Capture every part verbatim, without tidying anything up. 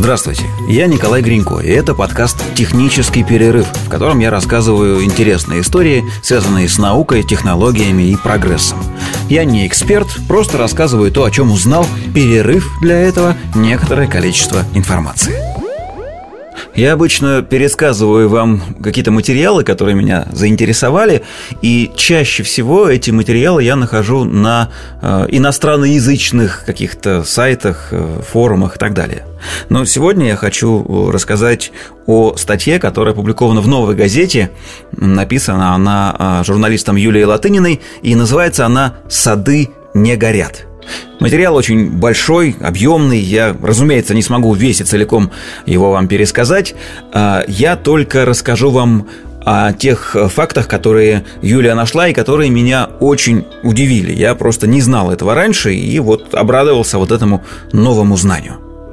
Здравствуйте, я Николай Гринько, и это подкаст «Технический перерыв», в котором я рассказываю интересные истории, связанные с наукой, технологиями и прогрессом. Я не эксперт, просто рассказываю то, о чем узнал, перерыв для этого некоторое количество информации. Я обычно пересказываю вам какие-то материалы, которые меня заинтересовали, и чаще всего эти материалы я нахожу на э, иностранноязычных каких-то сайтах, э, форумах и так далее. Но сегодня я хочу рассказать о статье, которая опубликована в «Новой газете». Написана она журналистом Юлией Латыниной, и называется она «Сады не горят». Материал очень большой, объемный. Я, разумеется, не смогу весь и целиком его вам пересказать. Я только расскажу вам о тех фактах, которые Юлия нашла и которые меня очень удивили. Я просто не знал этого раньше и вот обрадовался вот этому новому знанию.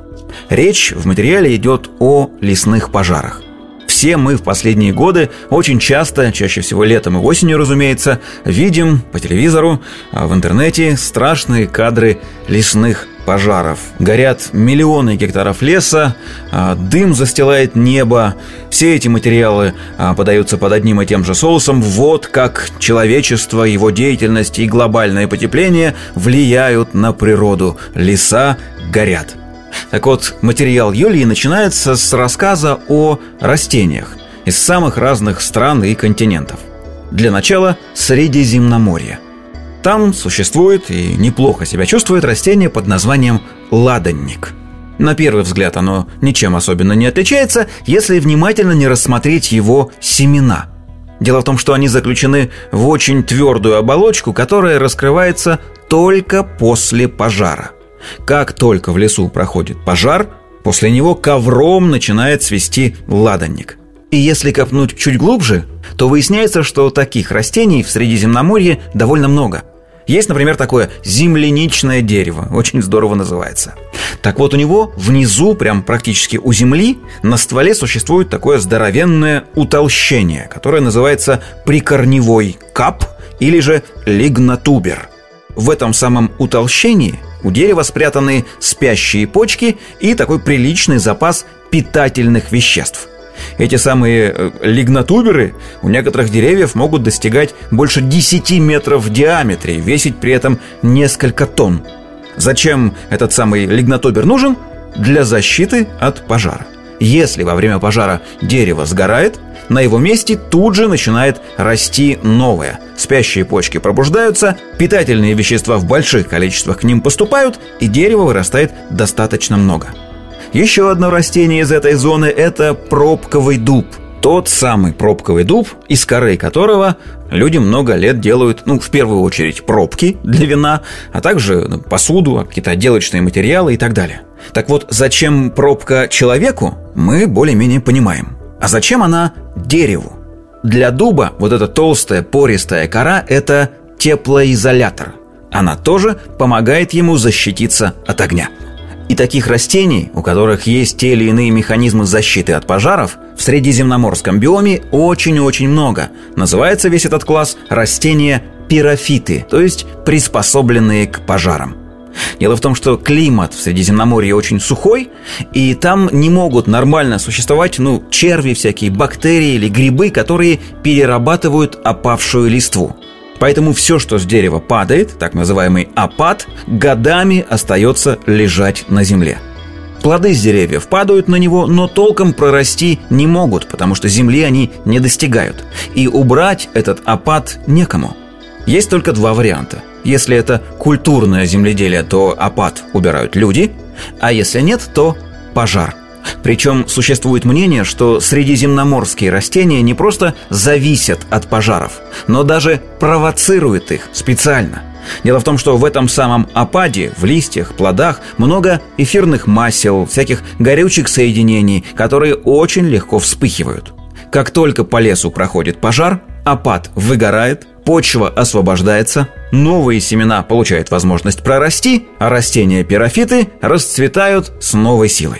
Речь в материале идет о лесных пожарах. Все мы в последние годы очень часто, чаще всего летом и осенью, разумеется, видим по телевизору, в интернете страшные кадры лесных пожаров. Горят миллионы гектаров леса, дым застилает небо. Все эти материалы подаются под одним и тем же соусом. Вот как человечество, его деятельность и глобальное потепление влияют на природу. Леса горят. Так вот, материал Юлии начинается с рассказа о растениях из самых разных стран и континентов. Для начала Средиземноморье. Там существует и неплохо себя чувствует растение под названием ладанник. На первый взгляд оно ничем особенно не отличается, если внимательно не рассмотреть его семена. Дело в том, что они заключены в очень твердую оболочку, которая раскрывается только после пожара. Как только в лесу проходит пожар, после него ковром начинает цвести ладанник. И если копнуть чуть глубже, то выясняется, что таких растений в Средиземноморье довольно много. Есть, например, такое земляничное дерево, очень здорово называется. Так вот, у него внизу, прям практически у земли, на стволе существует такое здоровенное утолщение, которое называется прикорневой кап или же лигнотубер. В этом самом утолщении у дерева спрятаны спящие почки и такой приличный запас питательных веществ. Эти самые лигнотуберы у некоторых деревьев могут достигать больше десяти метров в диаметре и весить при этом несколько тонн. Зачем этот самый лигнотубер нужен? Для защиты от пожара. Если во время пожара дерево сгорает, на его месте тут же начинает расти новое. Спящие почки пробуждаются, питательные вещества в больших количествах к ним поступают, и дерево вырастает достаточно много. Еще одно растение из этой зоны – это пробковый дуб. Тот самый пробковый дуб, из коры которого люди много лет делают, ну, в первую очередь, пробки для вина, а также посуду, какие-то отделочные материалы и так далее. Так вот, зачем пробка человеку, мы более-менее понимаем. А зачем она дереву? Для дуба вот эта толстая пористая кора – это теплоизолятор. Она тоже помогает ему защититься от огня. И таких растений, у которых есть те или иные механизмы защиты от пожаров, в средиземноморском биоме очень-очень много. Называется весь этот класс растения пирофиты, то есть приспособленные к пожарам. Дело в том, что климат в Средиземноморье очень сухой, и там не могут нормально существовать, ну, черви всякие, бактерии или грибы, которые перерабатывают опавшую листву. Поэтому все, что с дерева падает, так называемый опад, годами остается лежать на земле. Плоды с деревьев падают на него, но толком прорасти не могут, потому что земли они не достигают. И убрать этот опад некому. Есть только два варианта. Если это культурное земледелие, то опад убирают люди, а если нет, то пожар. Причем существует мнение, что средиземноморские растения не просто зависят от пожаров, но даже провоцируют их специально. Дело в том, что в этом самом опаде, в листьях, плодах много эфирных масел, всяких горючих соединений, которые очень легко вспыхивают. Как только по лесу проходит пожар, опад выгорает, почва освобождается, новые семена получают возможность прорасти, а растения-пирофиты расцветают с новой силой.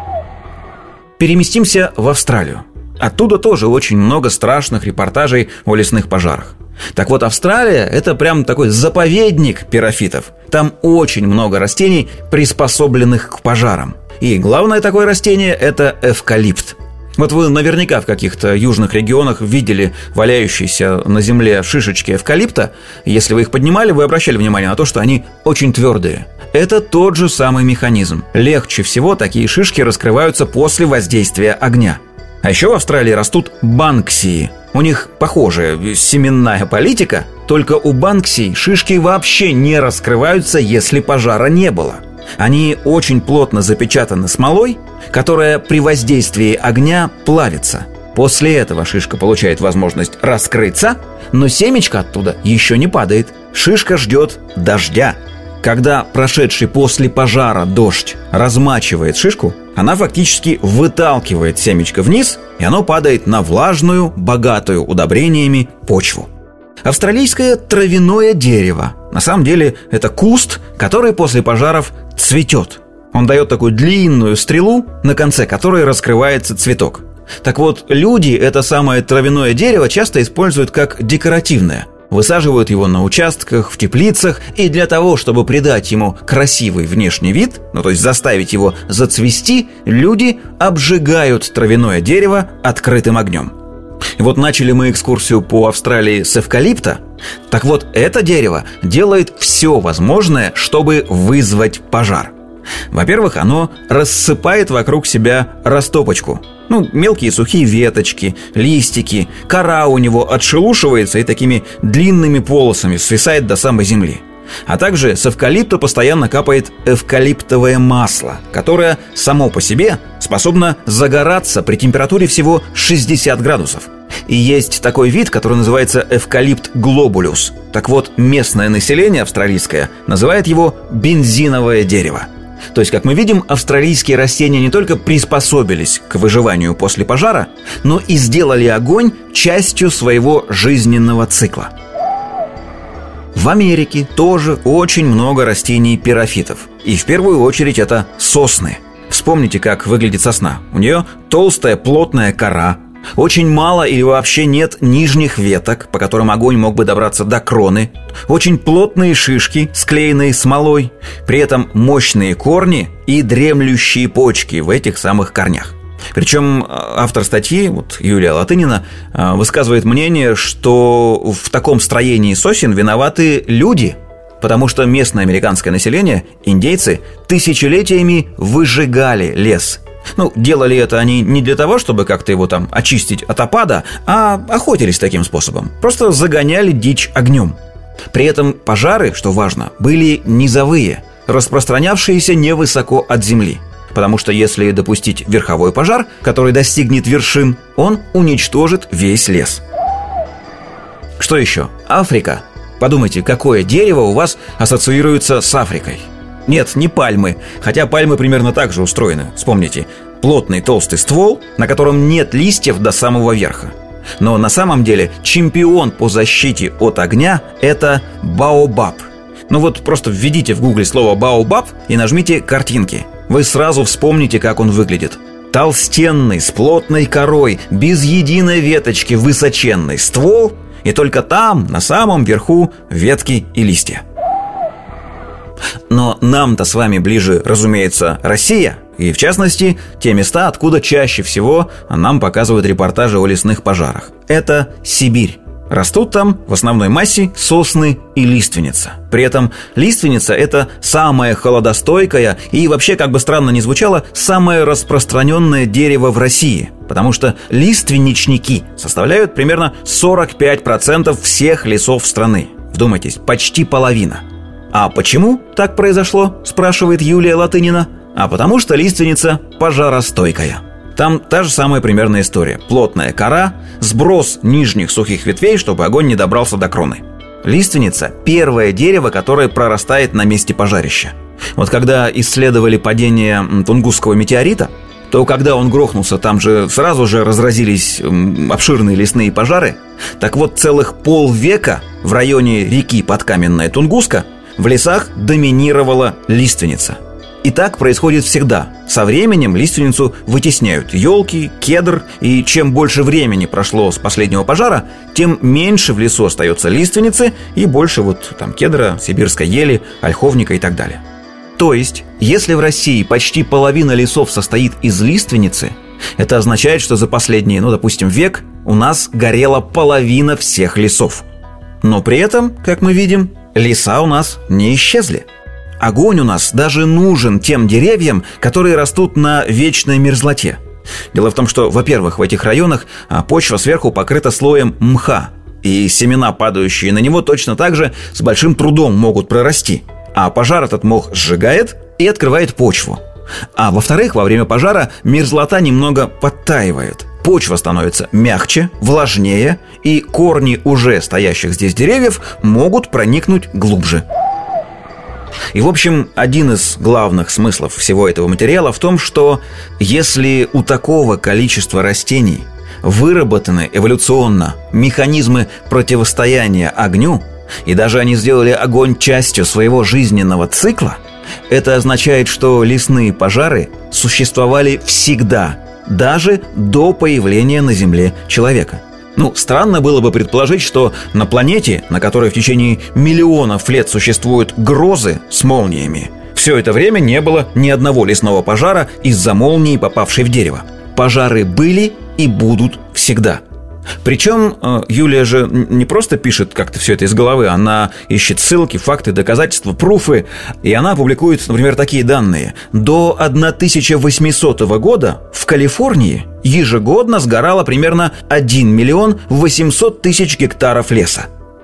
Переместимся в Австралию. Оттуда тоже очень много страшных репортажей о лесных пожарах. Так вот, Австралия – это прям такой заповедник пирофитов. Там очень много растений, приспособленных к пожарам. И главное такое растение – это эвкалипт. Вот вы наверняка в каких-то южных регионах видели валяющиеся на земле шишечки эвкалипта. Если вы их поднимали, вы обращали внимание на то, что они очень твердые. Это тот же самый механизм. Легче всего такие шишки раскрываются после воздействия огня. А еще в Австралии растут банксии. У них похожая семенная политика, только у банксий шишки вообще не раскрываются, если пожара не было. Они очень плотно запечатаны смолой, которая при воздействии огня плавится. После этого шишка получает возможность раскрыться, но семечко оттуда еще не падает. Шишка ждет дождя. Когда прошедший после пожара дождь размачивает шишку, она фактически выталкивает семечко вниз, и оно падает на влажную, богатую удобрениями почву. Австралийское травяное дерево. На самом деле это куст, который после пожаров цветет. Он дает такую длинную стрелу, на конце которой раскрывается цветок. Так вот, люди это самое травяное дерево часто используют как декоративное. Высаживают его на участках, в теплицах, и для того, чтобы придать ему красивый внешний вид, ну то есть заставить его зацвести, люди обжигают травяное дерево открытым огнем. И вот начали мы экскурсию по Австралии с эвкалипта. Так вот, это дерево делает все возможное, чтобы вызвать пожар. Во-первых, оно рассыпает вокруг себя растопочку. Ну, мелкие сухие веточки, листики. Кора у него отшелушивается и такими длинными полосами свисает до самой земли. А также с эвкалипта постоянно капает эвкалиптовое масло, которое само по себе способно загораться при температуре всего шестьдесят градусов. И есть такой вид, который называется эвкалипт глобулюс. Так вот, местное население австралийское называет его бензиновое дерево. То есть, как мы видим, австралийские растения не только приспособились к выживанию после пожара, но и сделали огонь частью своего жизненного цикла. В Америке тоже очень много растений пирофитов. И в первую очередь это сосны. Вспомните, как выглядит сосна. У нее толстая плотная кора, очень мало или вообще нет нижних веток, по которым огонь мог бы добраться до кроны, очень плотные шишки, склеенные смолой, при этом мощные корни и дремлющие почки в этих самых корнях. Причем автор статьи, вот Юлия Латынина, высказывает мнение, что в таком строении сосен виноваты люди, потому что местное американское население, индейцы, тысячелетиями выжигали лес. Ну, делали это они не для того, чтобы как-то его там очистить от опада, а охотились таким способом. Просто загоняли дичь огнем. При этом пожары, что важно, были низовые, распространявшиеся невысоко от земли. Потому что если допустить верховой пожар, который достигнет вершин, он уничтожит весь лес. Что еще? Африка. Подумайте, какое дерево у вас ассоциируется с Африкой? Нет, не пальмы, хотя пальмы примерно так же устроены. Вспомните, плотный толстый ствол, на котором нет листьев до самого верха. Но на самом деле чемпион по защите от огня – это баобаб. Ну вот просто введите в гугле слово «баобаб» и нажмите картинки. Вы сразу вспомните, как он выглядит. Толстенный, с плотной корой, без единой веточки, высоченный ствол, и только там, на самом верху, ветки и листья. Но нам-то с вами ближе, разумеется, Россия, и в частности, те места, откуда чаще всего нам показывают репортажи о лесных пожарах. Это Сибирь. Растут там в основной массе сосны и лиственница. При этом лиственница – это самое холодостойкое и вообще, как бы странно ни звучало, самое распространенное дерево в России. Потому что лиственничники составляют примерно сорок пять процентов всех лесов страны. Вдумайтесь, почти половина. А почему так произошло, спрашивает Юлия Латынина. А потому что лиственница пожаростойкая. Там та же самая примерная история. Плотная кора, сброс нижних сухих ветвей, чтобы огонь не добрался до кроны. Лиственница – первое дерево, которое прорастает на месте пожарища. Вот когда исследовали падение Тунгусского метеорита, то когда он грохнулся, там же сразу же разразились обширные лесные пожары. Так вот, целых полвека в районе реки Подкаменная Тунгуска в лесах доминировала лиственница. И так происходит всегда. Со временем лиственницу вытесняют елки, кедр, и чем больше времени прошло с последнего пожара, тем меньше в лесу остается лиственницы и больше вот там кедра, сибирской ели, ольховника и так далее. То есть, если в России почти половина лесов состоит из лиственницы, это означает, что за последний, ну, допустим, век у нас горела половина всех лесов. Но при этом, как мы видим, леса у нас не исчезли. Огонь у нас даже нужен тем деревьям, которые растут на вечной мерзлоте. Дело в том, что, во-первых, в этих районах почва сверху покрыта слоем мха, и семена, падающие на него, точно так же с большим трудом могут прорасти. А пожар этот мох сжигает и открывает почву. А во-вторых, во время пожара мерзлота немного подтаивает. Почва становится мягче, влажнее, и корни уже стоящих здесь деревьев могут проникнуть глубже. И, в общем, один из главных смыслов всего этого материала в том, что если у такого количества растений выработаны эволюционно механизмы противостояния огню, и даже они сделали огонь частью своего жизненного цикла, это означает, что лесные пожары существовали всегда, даже до появления на Земле человека. Ну, странно было бы предположить, что на планете, на которой в течение миллионов лет существуют грозы с молниями, все это время не было ни одного лесного пожара из-за молнии, попавшей в дерево. Пожары были и будут всегда. Причем Юлия же не просто пишет как-то все это из головы, она ищет ссылки, факты, доказательства, пруфы, и она публикует, например, такие данные. До тысяча восьмисотого года в Калифорнии ежегодно сгорало примерно один миллион восемьсот тысяч гектаров леса.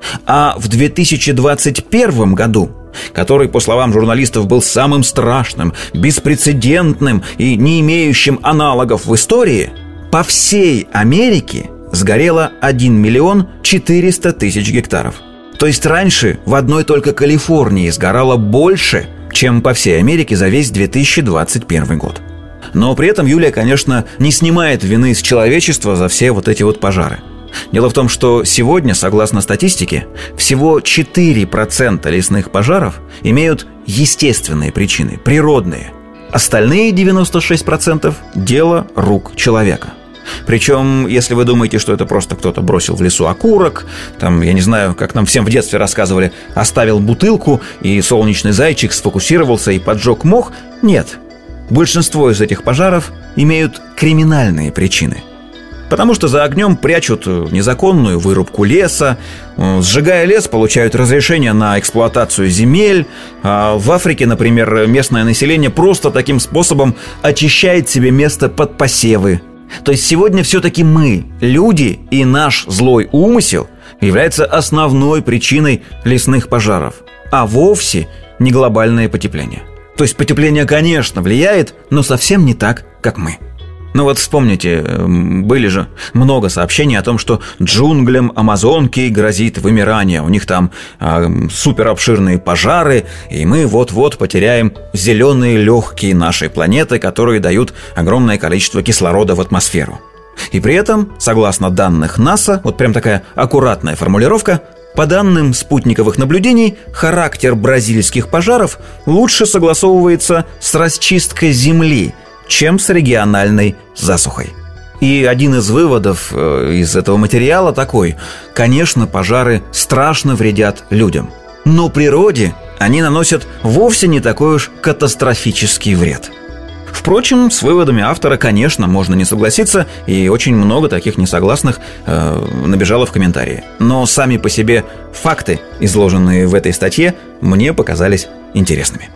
А в две тысячи двадцать первом году, который, по словам журналистов, был самым страшным, беспрецедентным и не имеющим аналогов в истории, по всей Америке сгорело один миллион четыреста тысяч гектаров. То есть раньше в одной только Калифорнии сгорало больше, чем по всей Америке за весь две тысячи двадцать первый год. Но при этом Юлия, конечно, не снимает вины с человечества за все вот эти вот пожары. Дело в том, что сегодня, согласно статистике, всего четыре процента лесных пожаров имеют естественные причины, природные. Остальные девяносто шесть процентов – дело рук человека. Причем, если вы думаете, что это просто кто-то бросил в лесу окурок, там, я не знаю, как нам всем в детстве рассказывали, оставил бутылку, и солнечный зайчик сфокусировался и поджег мох, нет. Большинство из этих пожаров имеют криминальные причины. Потому что за огнем прячут незаконную вырубку леса, сжигая лес, получают разрешение на эксплуатацию земель. А в Африке, например, местное население просто таким способом очищает себе место под посевы. То есть сегодня все-таки мы, люди, и наш злой умысел является основной причиной лесных пожаров, а вовсе не глобальное потепление. То есть потепление, конечно, влияет, но совсем не так, как мы. Ну вот вспомните, были же много сообщений о том, что джунглям Амазонки грозит вымирание. У них там э, суперобширные пожары, и мы вот-вот потеряем зеленые легкие нашей планеты, которые дают огромное количество кислорода в атмосферу. И при этом, согласно данных НАСА, вот прям такая аккуратная формулировка, по данным спутниковых наблюдений, характер бразильских пожаров лучше согласовывается с расчисткой Земли, чем с региональной засухой. И один из выводов из этого материала такой: конечно, пожары страшно вредят людям, но природе они наносят вовсе не такой уж катастрофический вред. Впрочем, с выводами автора, конечно, можно не согласиться, и очень много таких несогласных э, набежало в комментарии. Но сами по себе факты, изложенные в этой статье, мне показались интересными.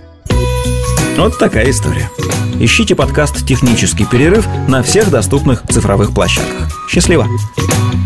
Вот такая история. Ищите подкаст «Технический перерыв» на всех доступных цифровых площадках. Счастливо!